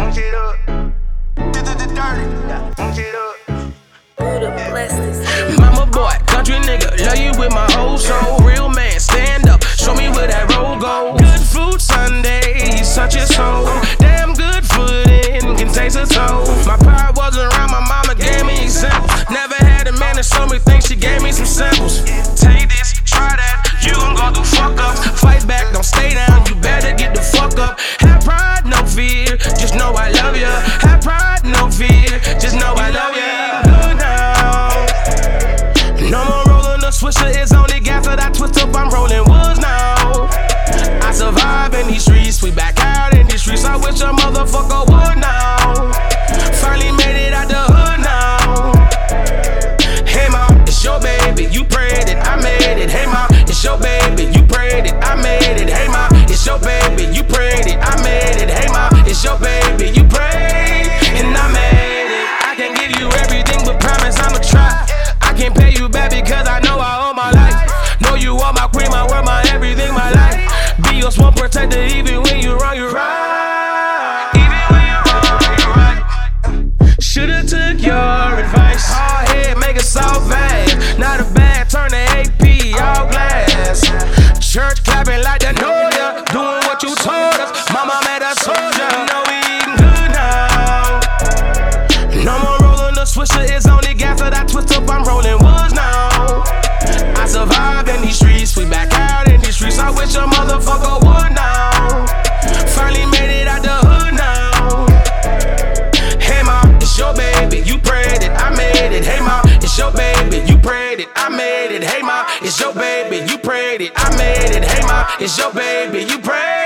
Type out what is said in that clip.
shit up. Dirty. Shit up. Mama boy, country nigga, love you with my whole soul. Real man, stand up, show me where that roll go. Good food Sunday, such a soul. Damn good footing, can taste a toe. My pride wasn't around, my mama gave me examples. Never had a man that showed me things, she gave me some samples. Take this, try that, you gon' go through fuck ups. Fight back, don't stay down, you better get the fuck up. Have pride, no fear, just know I love ya. Have pride, no fear, just know I love ya. Good now. No more rolling the swisher, it's only gas that I twist up, I'm rolling woods now. I survive in these streets, we back out in these streets. I wish a motherfucker would now. Finally made it out the hood now. Hey ma, it's your baby, you prayed it, I made it. Hey ma, it's your baby, you prayed it, I made it. Hey ma, it's your baby, you prayed it, I made it. Hey ma, it's your baby, you prayed and I made it. I can give you everything, but promise I'ma try. I can't pay you back because I know I owe my life. Know you are my queen, my world, my everything, my life. Be your sworn protector even when you're wrong, you're right. Even when you're wrong, you're right. Should've took your advice. Hard head, make it soft fast. Not a bad, turn to AP, all glass. Church clapping like they know ya. Doing what you told us. Mama made us soldier. Know we eating good now. No more rolling the swisher, it's only gas that I twist up, I'm rolling woods now. I survive in these streets, we back out in these streets. I wish a motherfucker would now. Finally made it out the hood now. Hey ma, it's your baby, you prayed it, I made it. Hey ma, it's your baby, you prayed it, I made it. Hey ma, it's your baby, you prayed it, I made it. Hey ma, it's your baby, you prayed it.